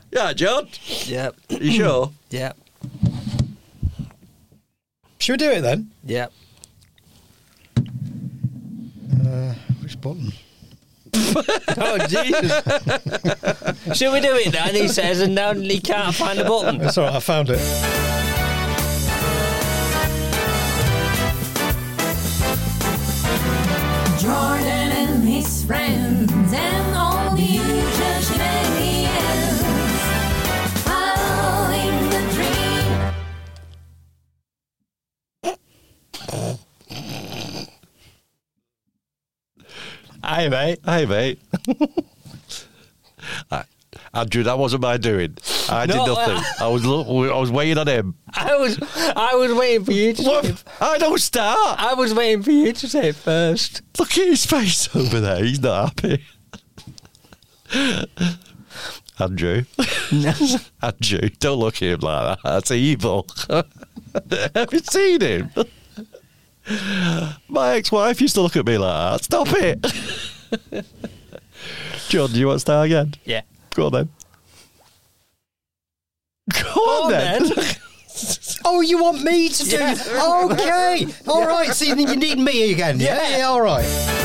Yeah, John. Yep. You sure? Yep. Should we do it then? Yep. Which button? Oh, Jesus. Should we do it then? He says, and now he can't find the button. That's all right, I found it. Jordan and his friends and all the usual shenanigans, following the dream. Hi, mate. Hey, mate. Andrew, that wasn't my doing. I did No, nothing. I was waiting on him. I was waiting for you to say. What? I don't start. I was waiting for you to say it first. Look at his face over there. He's not happy. Andrew. Andrew, don't look at him like that. That's evil. Have you seen him? My ex-wife used to look at me like that. Stop it. John, do you want to start again? Yeah. Go on then. Go on then. Oh, you want me to do it? Okay. All right. So you need me again? Yeah, all right.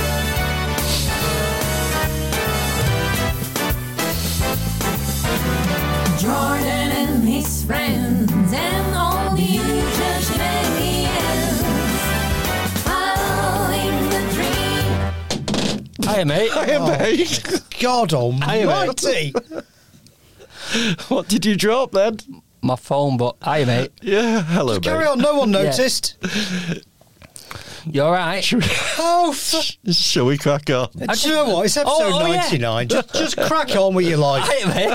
Jordan and his friends and all the usual shenanigans, following the dream. Hi, mate. Hey, mate. God almighty. What did you drop then? My phone, but hi, mate. Yeah, hello, mate. Carry on. No one noticed. You all right? Oh, Shall we crack on? do you know what? It's episode Oh, yeah. 99. Just crack on with your life. Hi,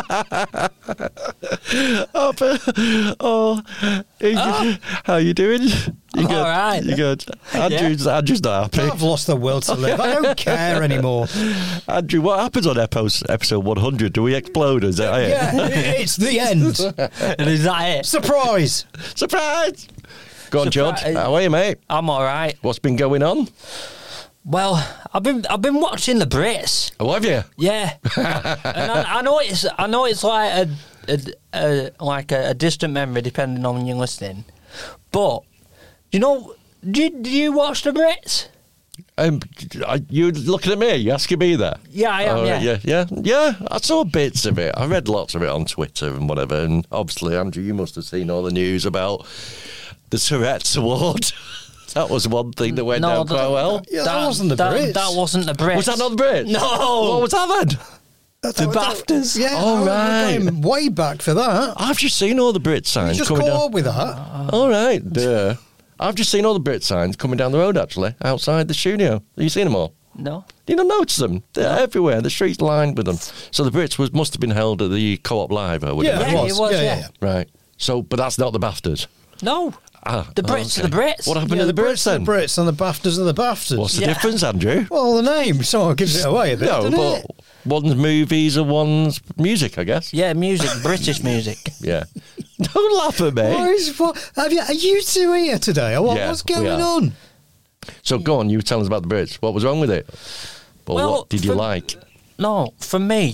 mate. How you doing? You good? All right. You good? Andrew's not happy. I've lost the will to live. I don't care anymore. Andrew, what happens on episode 100? Do we explode? Is that it? Yeah, it's the end. And is that it? Surprise. Surprise! Go on, Judd. Surprise. How are you, mate? I'm all right. What's been going on? Well, I've been watching the Brits. Oh, have you? Yeah, and I know it's like a distant memory, depending on when you're listening. But do you watch the Brits? You looking at me? You asking me that? Yeah, I am. Yeah. I saw bits of it. I read lots of it on Twitter and whatever. And obviously, Andrew, you must have seen all the news about the Tourette's Award. That was one thing that went down quite well. Yeah, that wasn't the Brits. That wasn't the Brits. Was that not the Brits? No. What was that then? The BAFTAs. Yeah, All right. we're going way back for that. I've just seen all the Brit signs You just coming caught down. up with that. All right, duh. I've just seen all the Brit signs coming down the road, actually, outside the studio. Have you seen them all? No. You don't notice them? They're everywhere. The streets lined with them. So the Brits must have been held at the Co-op Live, I would Yeah, imagine. it was. Yeah. Right. So, but that's not the BAFTAs. No. The Brits are the Brits. What happened to the Brits then? The Brits and the BAFTAs are the BAFTAs. What's the difference, Andrew? Well, the name sort of gives it away a bit, No, doesn't but it? one's movies and one's music, I guess. Yeah, music, British music. Yeah. Don't laugh at me. Are you two here today? Or Yeah, what's we going are. on? So go on, you tell us about the Brits. What was wrong with it? Or Well, what did you like? No, for me,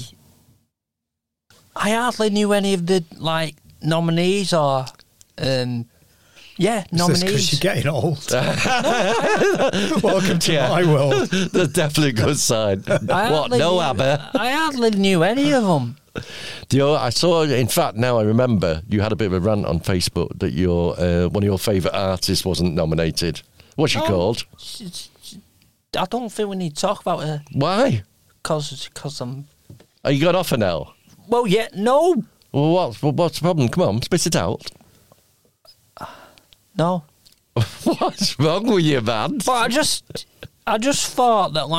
I hardly knew any of the nominees or nominees. Because you're getting old. Welcome to my world. That's definitely a good sign. What? No ABBA? I hardly knew any of them. I saw, in fact, now I remember, you had a bit of a rant on Facebook that your one of your favourite artists wasn't nominated. What's she called? I don't think we need to talk about her. Why? Because I'm... Oh, you got off her now? Well, yeah, no. Well, what's the problem? Come on, spit it out. No. What's wrong with you, man? But I just thought that,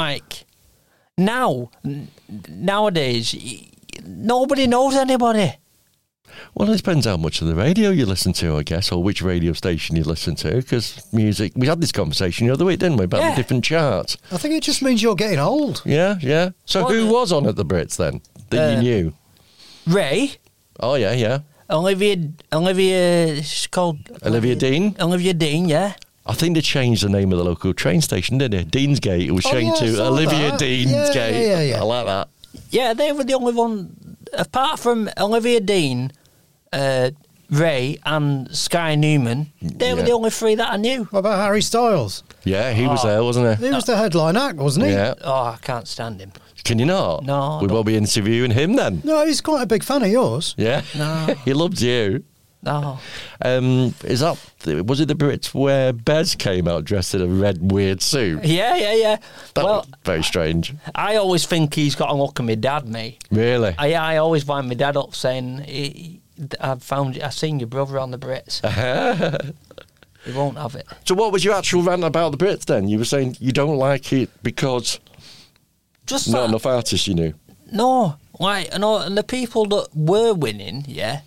nowadays, nobody knows anybody. Well, it depends how much of the radio you listen to, I guess, or which radio station you listen to, because music... We had this conversation the other week, didn't we, about the different charts? I think it just means you're getting old. Yeah. So who was on at the Brits, then, that you knew? Ray. Oh, yeah. Olivia, she's called... Olivia Dean? Olivia Dean, yeah. I think they changed the name of the local train station, didn't they? Deansgate. It was changed to Olivia Deansgate. Yeah. I like that. Yeah, they were the only one apart from Olivia Dean, Ray, and Sky Newman, they were the only three that I knew. What about Harry Styles? Yeah, he was there, wasn't he? He was the headline act, wasn't he? Yeah. Oh, I can't stand him. Can you not? No, I We don't. will be interviewing him then. No, he's quite a big fan of yours. Yeah. No. He loves you. No. Was it the Brits where Bez came out dressed in a red weird suit? Yeah. That Well, was very strange. I always think he's got a look at my dad, me. Really? I always wind my dad up saying, I've seen your brother on the Brits. He won't have it. So what was your actual rant about the Brits then? You were saying you don't like it because Just not that, enough artists you knew. No, like, and the people that were winning,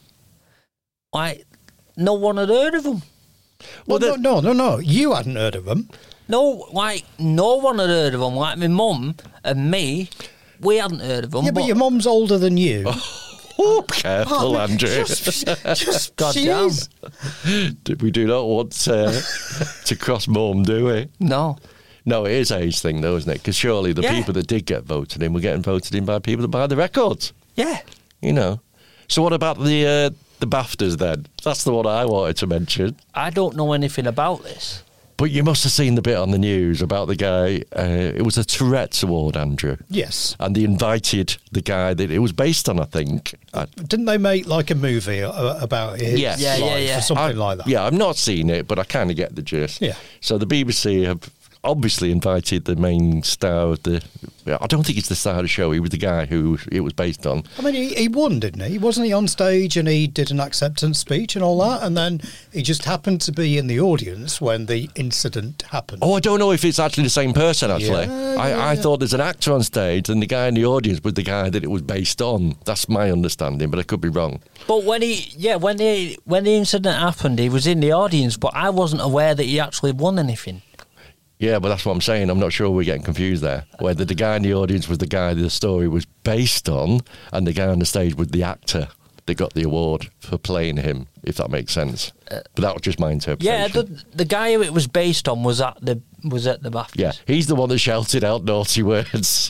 like, no one had heard of them. Well, No. You hadn't heard of them. No, like, no one had heard of them. Like, my mum and me, we hadn't heard of them. Yeah, but your mum's older than you. Oh, careful, Oh, Andrew. Just God damn. jeez. We do not want to cross mum, do we? No. No, it is an age thing, though, isn't it? Because surely the Yeah. people that did get voted in were getting voted in by people that buy the records. Yeah. You know. So what about the BAFTAs then? That's the one I wanted to mention. I don't know anything about this. But you must have seen the bit on the news about the guy. It was a Tourette's Award, Andrew. Yes. And they invited the guy that it was based on, I think. Didn't they make like a movie about his Yes. life Yeah. or something like that? Yeah, I've not seen it, but I kind of get the gist. Yeah. So the BBC have obviously invited the main star of the... I don't think he's the star of the show. He was the guy who it was based on. I mean, he won, didn't he? Wasn't he on stage and he did an acceptance speech and all that? And then he just happened to be in the audience when the incident happened. Oh, I don't know if it's actually the same person, actually. Yeah, I thought there's an actor on stage and the guy in the audience was the guy that it was based on. That's my understanding, but I could be wrong. But when the incident happened, he was in the audience, but I wasn't aware that he actually won anything. Yeah, but that's what I'm saying. I'm not sure we're getting confused there. Whether the guy in the audience was the guy that the story was based on and the guy on the stage was the actor that got the award for playing him, if that makes sense. But that was just my interpretation. Yeah, the guy who it was based on was at the BAFTAs. Yeah, he's the one that shouted out naughty words.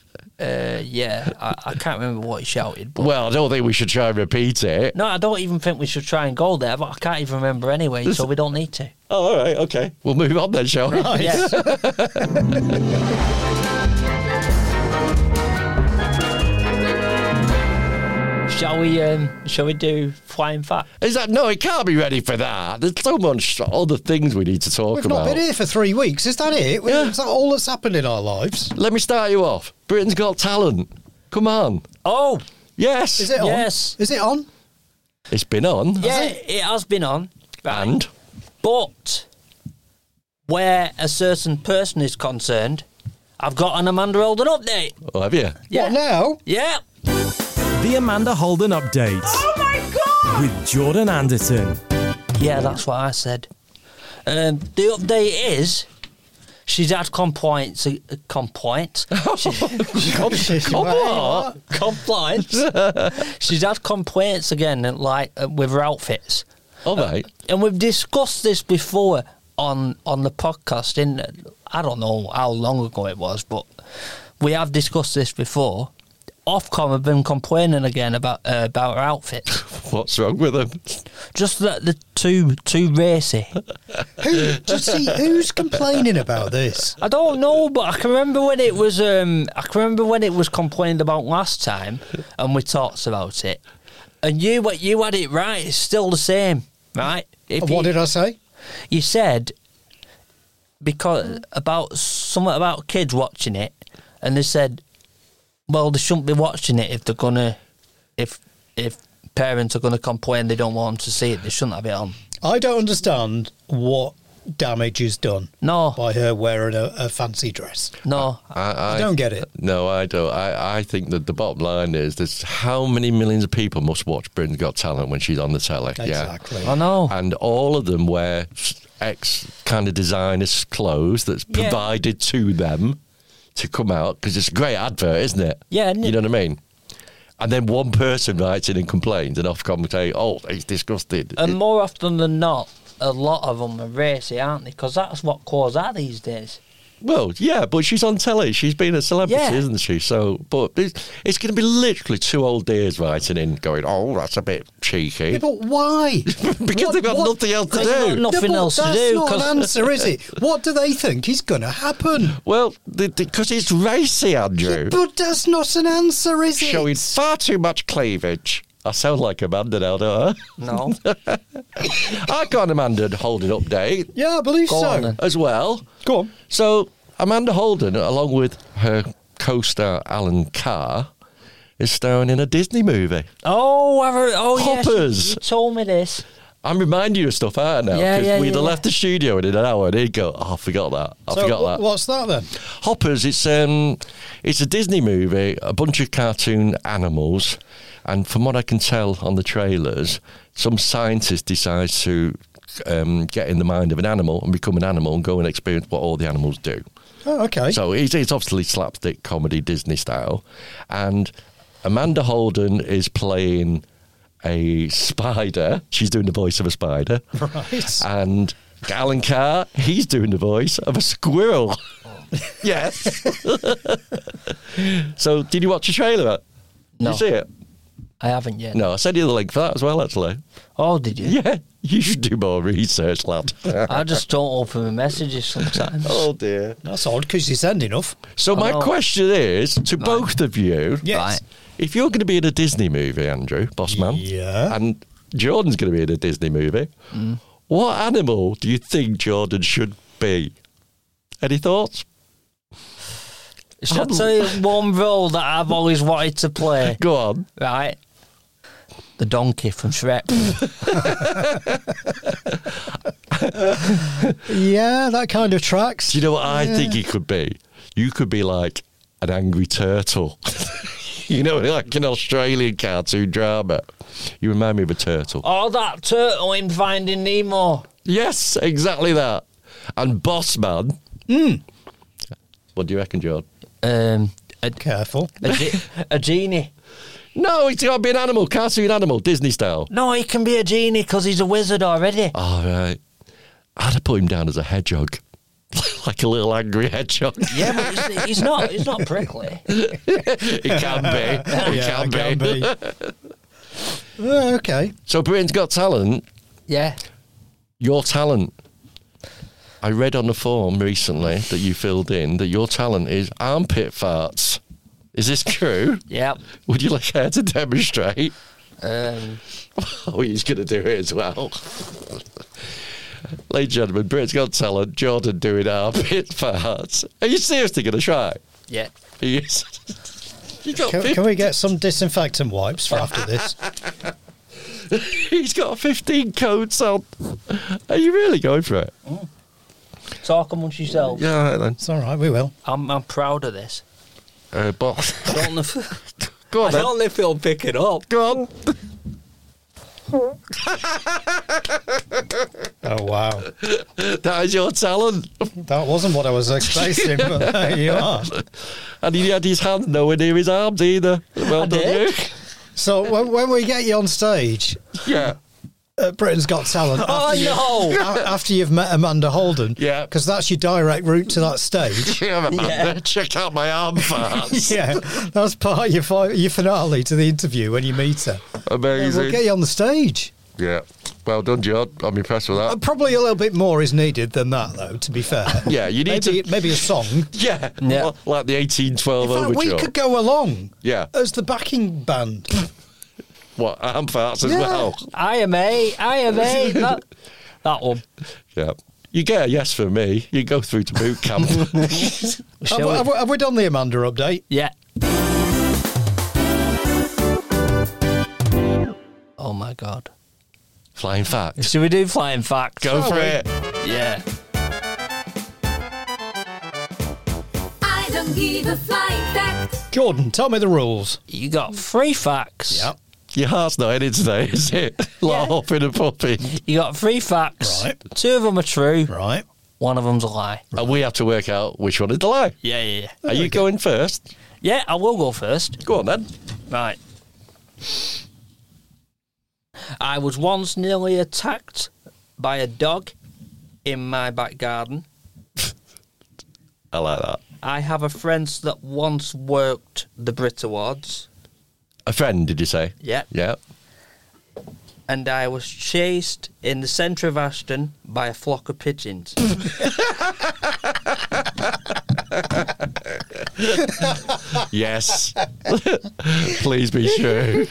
I can't remember what he shouted. But Well, I don't think we should try and repeat it. no, I don't even think we should try and go there, but I can't even remember anyway, so we don't need to. Oh, all right, okay. We'll move on then, shall we? Yeah. Shall we do flying fact? Is that no? It can't be ready for that. There's so much other things we need to talk We've about. not been here for 3 weeks. Is that it? Yeah. Is that all that's happened in our lives? Let me start you off. Britain's Got Talent. Come on. Oh, Yes. Is it on? Yes. Is it on? It's been on. yeah, it has been on. Right. And But where a certain person is concerned, I've got an Amanda Holden update. oh, have you? Yeah. What now? Yeah. The Amanda Holden Update. Oh my God! With Jordan Anderson. Yeah, that's what I said. The update is she's had complaints. Complaints. She's had complaints again, like with her outfits. All right. And we've discussed this before on the podcast. I don't know how long ago it was, but we have discussed this before. Ofcom have been complaining again about her outfits. What's wrong with them? Just that they're too racy. Who's complaining about this? I don't know, but I can remember when it was. Complained about last time, and we talked about it. And you had it right. It's still the same, right? What did I say? You said because about something about kids watching it, and they said, well, they shouldn't be watching it if they're gonna, if parents are gonna complain they don't want them to see it, they shouldn't have it on. I don't understand what damage is done No, by her wearing a fancy dress. no. I don't get it. No, I don't. I think that the bottom line is there's how many millions of people must watch Britain's Got Talent when she's on the telly. Exactly. I know. And all of them wear X kind of designers' clothes that's Yeah. provided to them to come out because it's a great advert, isn't it? Yeah, isn't You it? know what I mean? And then one person writes in and complains, and Ofcom say, "Oh, it's disgusting." And more often than not, a lot of them are racy, aren't they? Because that's what clothes are these days. Well, yeah, but she's on telly. She's been a celebrity, Yeah. isn't she? So, but it's going to be literally 2 old dears writing in, going, "Oh, that's a bit cheeky," Yeah, but why? because they've got nothing else to They've got do. nothing but else to that's do. not 'Cause an answer, is it? What do they think is going to happen? Well, because it's racy, Andrew, But that's not an answer, is it? showing far too much cleavage. I sound like Amanda now, don't no. I? I got an Amanda Holden update Yeah, I believe Go so. on then. as well. Go on. So Amanda Holden, along with her co-star Alan Carr, is starring in a Disney movie. Yes, Hoppers. you told me this. I'm reminding you of stuff out now Yeah, because yeah, we'd yeah, have yeah. left the studio in an hour and he'd go, "Oh, I forgot that. I So forgot that." what's that then? Hoppers. It's a Disney movie, a bunch of cartoon animals, and from what I can tell on the trailers, some scientist decides to get in the mind of an animal and become an animal and go and experience what all the animals do. Oh, okay. So it's obviously slapstick comedy Disney style, and Amanda Holden is playing a spider. She's doing the voice of a spider. Right. And Alan Carr, he's doing the voice of a squirrel. Yes. So, did you watch the trailer? No. Did you see it? I haven't yet. No, I sent you the link for that as well, actually. Oh, did you? Yeah, you should do more research, lad. I just don't open my messages sometimes. Oh, dear. That's odd because you send enough. So, my know. question is to both of you. Yes. Right. If you're going to be in a Disney movie, Andrew, boss man, Yeah. and Jordan's going to be in a Disney movie, what animal do you think Jordan should be? Any thoughts? Shall I tell you one role that I've always wanted to play? Go on. Right? The donkey from Shrek. Yeah, that kind of tracks. Do you know what I think he could be? You could be like an angry turtle. You know, like an Australian cartoon drama. You remind me of a turtle. Oh, that turtle in Finding Nemo. Yes, exactly that. And Boss Man. What do you reckon, Jordan? Careful. A genie. No, it's got to be an animal, cartoon animal, Disney style. No, he can be a genie because he's a wizard already. All right. I'd have put him down as a hedgehog. Like a little angry hedgehog. Yeah, but he's not prickly. It can be. It can be. Okay. So Britain's Got Talent, Yeah. your talent. I read on the form recently that you filled in that your talent is armpit farts. Is this true? Yep. Would you like her to demonstrate? Um, Oh, he's going to do it as well. Ladies and gentlemen, Britain's Got Talent, Jordan doing armpit farts. Are you seriously going to try? yeah. He is. You got Can we get some disinfectant wipes for after this? He's got 15 coats on. Are you really going for it? Talk amongst yourselves. Yeah, all right then. It's all right, we will. I'm proud of this. Boss. I don't know if, Go on I then. don't know if he'll pick it up. Go on. Oh, wow. That is your talent. That wasn't what I was expecting, but there you are. And he had his hand nowhere near his arms either. Well I done, did. you. So when we get you on stage Yeah. at Britain's Got Talent, Oh, no. after you've met Amanda Holden, Yeah. because that's your direct route to that stage. Yeah, Amanda. Yeah. Check out my arm farts. Yeah, that's part of your finale to the interview when you meet her. Amazing. We'll get you on the stage. Yeah. Well done, John. I'm impressed with that. Probably a little bit more is needed than that, though, to be fair. Yeah, you need maybe a song. Yeah. Yeah. Like the 1812 In fact, overture. we could go along Yeah. as the backing band. What, arm farts as Yeah. well? I am A. That one. Yeah. You get a yes from me. You go through to boot camp. Shall we? Have we done the Amanda update? Yeah. Oh my god. Flying facts. Should we do flying facts? Go for it. Yeah. I don't give a flying fact. Jordan, tell me the rules. You got 3 facts. Yep. Your heart's not in it today, is it? Like Yeah. hopping and popping. You got 3 facts. Right. 2 of them are true. Right. One of them's a lie. And we have to work out which one is the lie. Yeah. Are you going first? Yeah, I will go first. Go on then. Right. I was once nearly attacked by a dog in my back garden. I like that. I have a friend that once worked the Brit Awards. A friend, did you say? Yeah. Yeah. And I was chased in the centre of Ashton by a flock of pigeons. Yes. Please be true.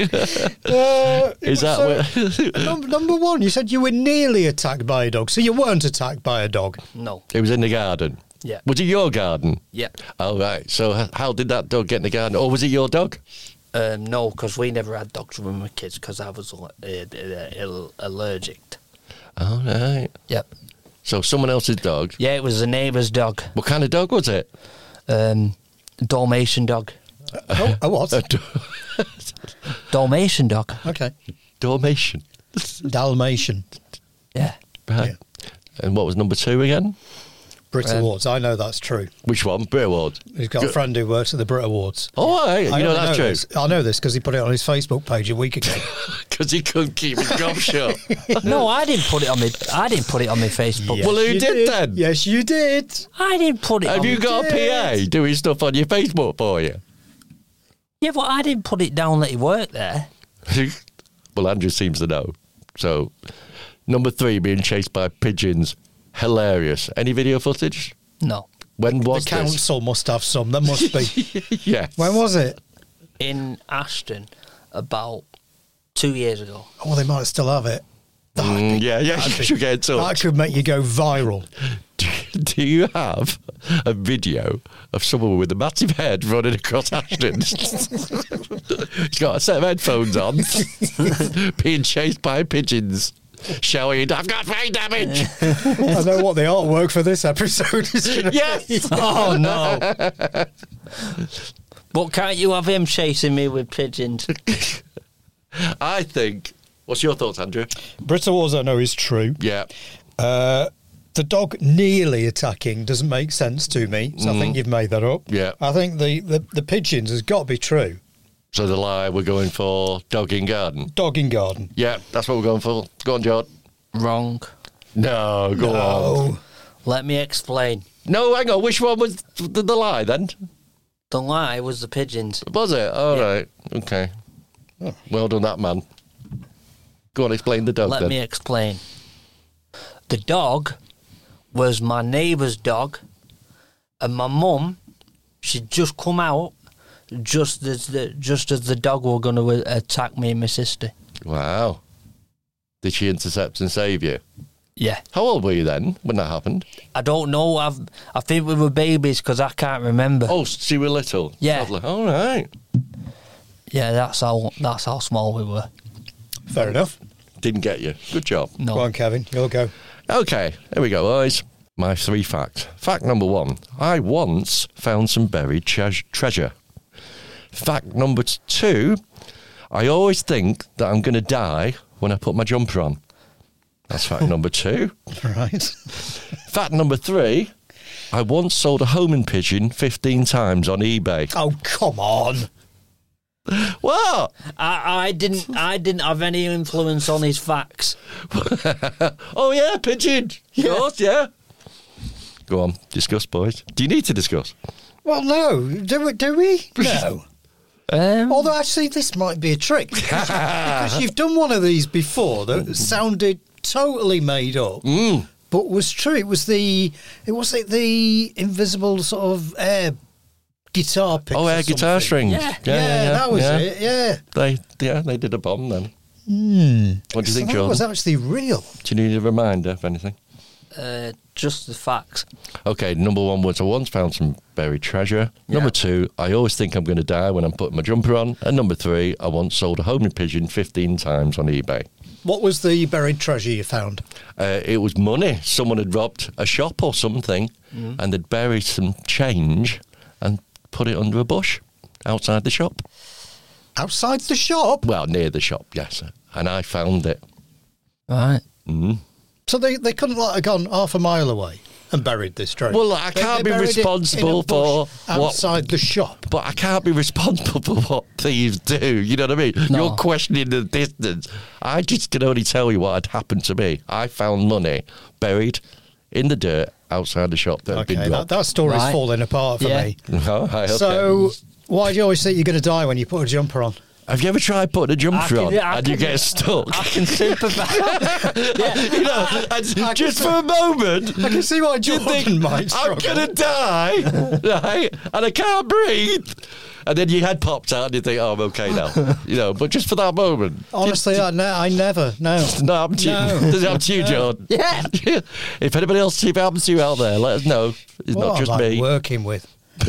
Is that what? Number one, you said you were nearly attacked by a dog, so you weren't attacked by a dog. No. It was in the garden? Yeah. Was it your garden? Yeah. Oh, right. So how did that dog get in the garden? Or was it your dog? No, because we never had dogs when we were kids because I was allergic. Oh, right. Yep. So someone else's dog? Yeah, it was a neighbour's dog. What kind of dog was it? Dalmatian dog. Oh, what? Dalmatian dog. Okay. Dalmatian. Dalmatian. Yeah. Right. Yeah. And what was number 2 again? Brit Awards. I know that's true. Which one? Brit Awards. He's got a friend who works at the Brit Awards. Oh, right. I You know only that's true. this. I know this because he put it on his Facebook page a week ago. Because he couldn't keep his gob shut. No, I didn't put it on my Facebook. Yes, Well, who you did then? Yes, you did. I didn't put it on. Have you got a PA doing stuff on your Facebook for you? Yeah, but I didn't put it down that he worked there. Well, Andrew seems to know. So, number 3, being chased by pigeons. Hilarious. Any video footage? No. When was The this? council must have some. There must be. Yes. When was it? In Ashton about 2 years ago. Oh, they might still have it. Yeah, you should get in That touch. could make you go viral. Do you have a video of someone with a massive head running across Ashton? He's got a set of headphones on, being chased by pigeons, shouting, "I've got brain damage!" I know what the artwork for this episode is going to Yes! be. Oh, no. But can't you have him chasing me with pigeons? I think... What's your thoughts, Andrew? Brit Awards, I know, is true. Yeah. The dog nearly attacking doesn't make sense to me, so I think you've made that up. Yeah. I think the pigeons has got to be true. So the lie, we're going for dog in garden. Dog in garden. Yeah, that's what we're going for. Go on, John. Wrong. No, go on. Oh, Let me explain. No, hang on. Which one was the lie then? The lie was the pigeons. Was it? All right. Okay. Well done, that man. Go on, explain the dog Let then. me explain. The dog was my neighbour's dog, and my mum, she'd just come out just as the dog were going to attack me and my sister. Wow. Did she intercept and save you? Yeah. How old were you then when that happened? I don't know. I think we were babies because I can't remember. Oh, so you were little? Yeah. Lovely. All right. Yeah, that's how small we were. fair enough. Didn't get you. Good job. No. Go on, Kevin. You'll go. Okay, here we go, boys. My 3 facts. Fact number 1. I once found some buried treasure. Fact number 2. I always think that I'm going to die when I put my jumper on. That's fact number 2. Right. Fact number 3. I once sold a homing pigeon 15 times on eBay. Oh, come on. What? I didn't have any influence on his facts. Oh, yeah, pigeon. Yours, yeah. Go on, discuss, boys. Do you need to discuss? Well, no. Do we? No. Although, actually, this might be a trick. Because you've done one of these before that sounded totally made up, but was true. It was the invisible sort of air guitar pick. Oh, air guitar strings. Yeah. Yeah, that was it. Yeah. They did a bomb then. What do you think, that Jordan? was actually real. Do you need a reminder of anything? Just the facts. Okay, number 1 was I once found some buried treasure. Yeah. Number 2, I always think I'm going to die when I'm putting my jumper on. And number 3, I once sold a homing pigeon 15 times on eBay. What was the buried treasure you found? It was money. Someone had robbed a shop or something and they'd buried some change and put it under a bush outside the shop. Outside the shop? Well, near the shop, yes. And I found it. Right. So they couldn't have gone half a mile away and buried this treasure? Well, I can't be buried it responsible in a bush for what... outside the shop. But I can't be responsible for what thieves do. You know what I mean? No. You're questioning the distance. I just can only tell you what had happened to me. I found money buried in the dirt outside the shop that had been Okay, dropped. that story's Right. falling apart for Yeah. me. Oh, right, okay. So, why do you always think you're going to die when you put a jumper on? Have you ever tried putting a jumper on I and you can- get stuck? I can sympathise. You know, and just for a moment, I can see why you Jordan think, might struggle. I'm going to die, right? And I can't breathe. And then your head pops out and you think, oh, I'm okay now. You know, but just for that moment. Honestly, I never. No. No, happen to you. No. Does it happen to you, John? Yeah. If anybody else, if it happens to you out there, let us know. It's What not just am I me. working with?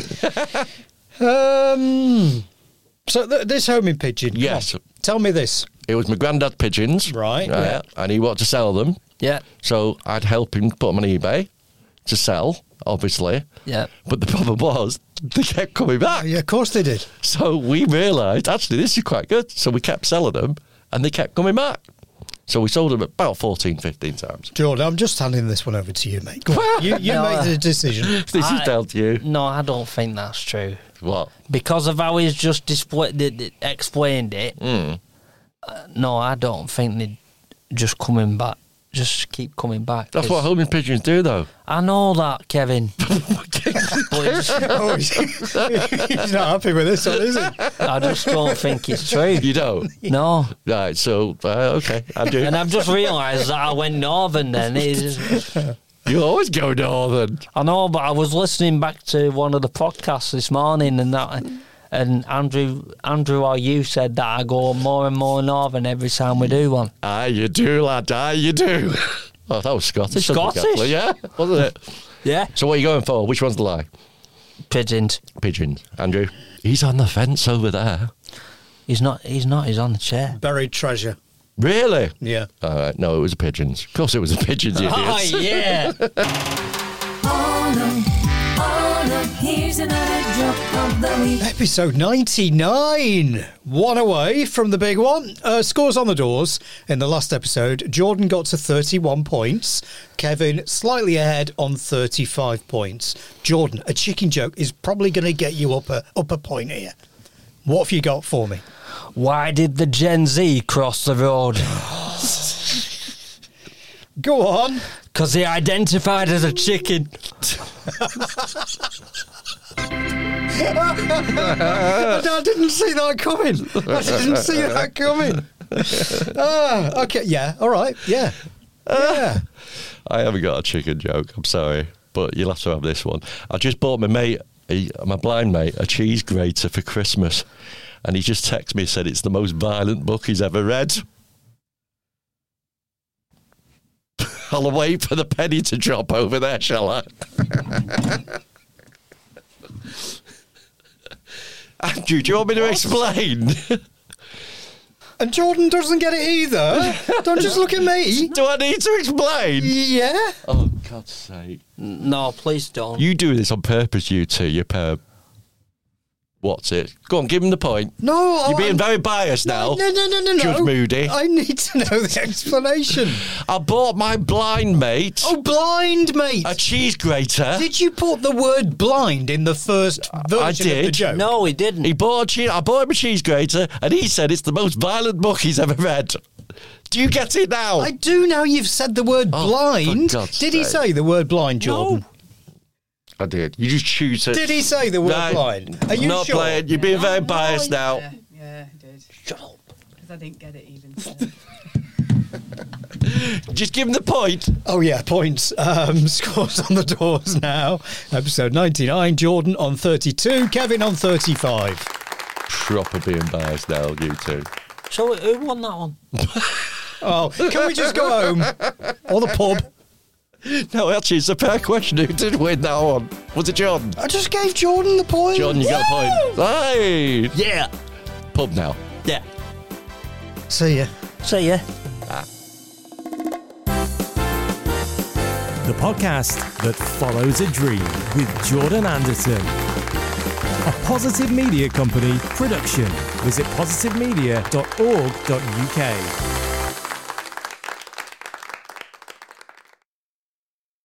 So this homing pigeon. come Yes. on, tell me this. It was my granddad's pigeons. Right, yeah. And he wanted to sell them. Yeah. So I'd help him put them on eBay to sell, obviously. Yeah. But the problem was, they kept coming back. Yeah, of course they did. So we realised, actually, this is quite good. So we kept selling them, and they kept coming back. So we sold them about 14, 15 times. Jordan, I'm just handing this one over to you, mate. Go on. You No, make the decision. This is down to you. No, I don't think that's true. What? Because of how he's just explained it, no, I don't think they're just coming back. Just keep coming back. That's what homing pigeons do, though. I know that, Kevin. But it's- Oh, he's not happy with this one, is he? I just don't think it's true. You don't? No. Right, so, okay, I do. And I've just realised that I went northern then. You always go northern. I know, but I was listening back to one of the podcasts this morning and Andrew or you said that I go more and more northern every time we do one. Aye, you do, lad. Aye, you do. Oh, that was Scottish. Scottish? Actually, yeah, wasn't it? Yeah. So what are you going for? Which one's the lie? Pigeons. Pigeons. Andrew? He's on the fence over there. He's not. He's on the chair. Buried treasure. Really? Yeah. All right. No, it was the pigeons. Of course it was the pigeons, you Oh, idiots. yeah. Oh no, here's another joke of the week. Episode 99. One away from the big one. Scores on the doors. In the last episode, Jordan got to 31 points. Kevin slightly ahead on 35 points. Jordan, a chicken joke is probably going to get you up a point here. What have you got for me? Why did the Gen Z cross the road? Go on. Because he identified as a chicken. I didn't see that coming. I didn't see that coming. Okay. Yeah. All right. Yeah. Yeah. I haven't got a chicken joke. I'm sorry. But you'll have to have this one. I just bought my mate, my blind mate, a cheese grater for Christmas. And he just texted me and said it's the most violent book he's ever read. I'll wait for the penny to drop over there, shall I? Andrew, do you want me to explain? And Jordan doesn't get it either. Don't just look at me. Do I need to explain? Yeah. Oh, God's sake. No, please don't. You do this on purpose, you two. You're pair. What's it? Go on, give him the point. No. You're being very biased now. No. Judge Moody. I need to know the explanation. I bought my blind mate Oh, blind mate. a cheese grater. Did you put the word blind in the first version of the did. joke? No, he didn't. I bought him a cheese grater, and he said it's the most violent book he's ever read. Do you get it now? I do now you've said the word Oh, blind. for God's Did he sake. say the word blind, Jordan? I did. You just choose to. Did he say the word No, blind? Are you not sure? playing. You're being very biased now. Yeah, I did. Shut up. Because I didn't get it even. So. Just give him the point. Oh, yeah, points. Scores on the doors now. Episode 99, Jordan on 32, Kevin on 35. Proper being biased now, you two. So who won that one? Oh, can we just go home? Or the pub? No, actually, it's a fair question. Who did win that one? Was it John? I just gave Jordan the point. John, you got a point. Hey! Yeah. Pub now. Yeah. See ya. See ya. The podcast that follows a dream with Jordan Anderson. A Positive Media Company production. Visit positivemedia.org.uk.